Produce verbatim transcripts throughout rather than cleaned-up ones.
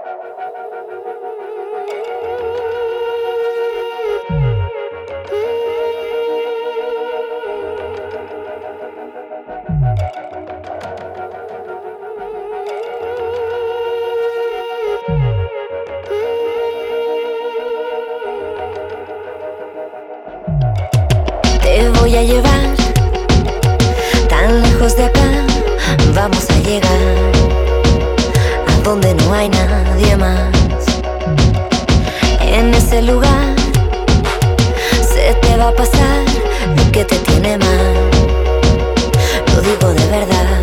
Te voy a llevar tan lejos de acá, vamos a llegar a donde no hay nadie más. En ese lugar se te va a pasar lo que te tiene mal, lo digo de verdad.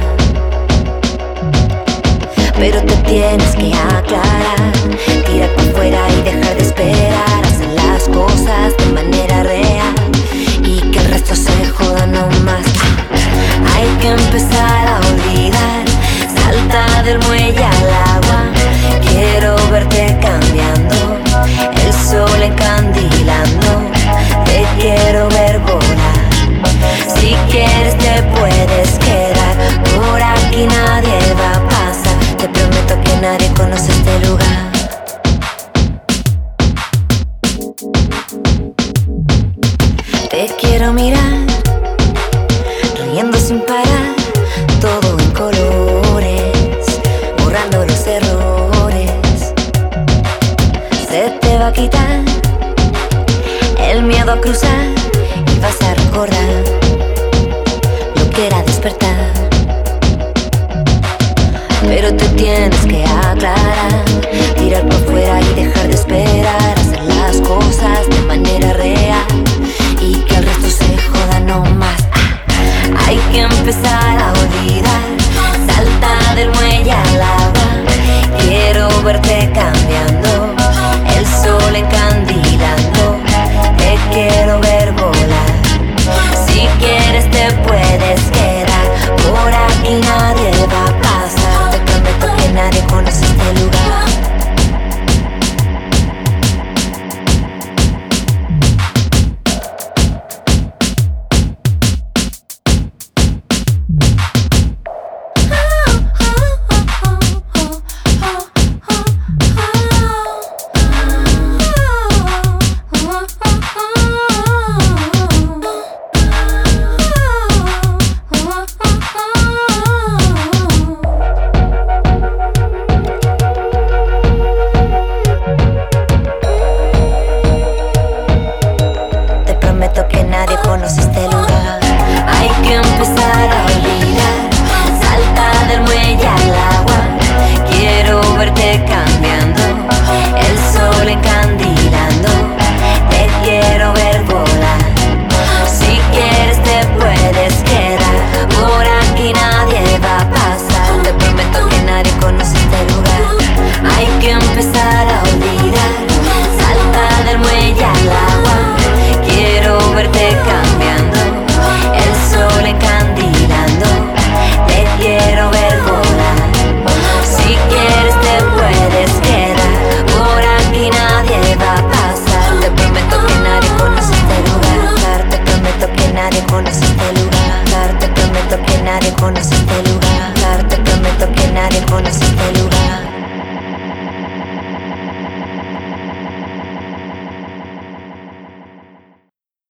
Pero te tienes que aclarar, tirar para afuera y dejar de esperar, hacer las cosas de manera real y que el resto se joda nomás. Hay que empezar a olvidar, salta del muelle al agua. Quiero verte cambiando, el sol encandilando. Te quiero ver volar, si quieres te puedes quedar. Por aquí nadie va a pasar, te prometo que nadie conoce este lugar. Te quiero mirar, riendo sin parar, todo en colores, borrando los errores. Se te va a quitar el miedo a cruzar y vas a recordar lo que era despertar. Pero te tienes que aclarar, tirar por fuera y dejar de esperar, hacer las cosas de manera real y que el resto se joda no más. Hay que empezar a olvidar, salta del muelle al agua. Quiero verte cambiando, el sol encandilando. Te quiero ver volar, si quieres te puedes quedar. Por aquí nadie va a pasar, te prometo que nadie conoce este lugar. Que nadie conoce este lugar. Hay que empezar a olvidar, salta del muelle al agua. Quiero verte cambiando, el sol encandilando. Te quiero ver volar, si quieres te puedes quedar. Por aquí nadie va a pasar, te prometo que nadie conoce este lugar. Hay que empezar a olvidar, salta del muelle al agua. Quiero verte cambiando, el sol encandilando. Te quiero ver volar, si quieres te puedes quedar. Por aquí nadie va a pasar, te prometo que nadie conoce este lugar. Te prometo que nadie conoce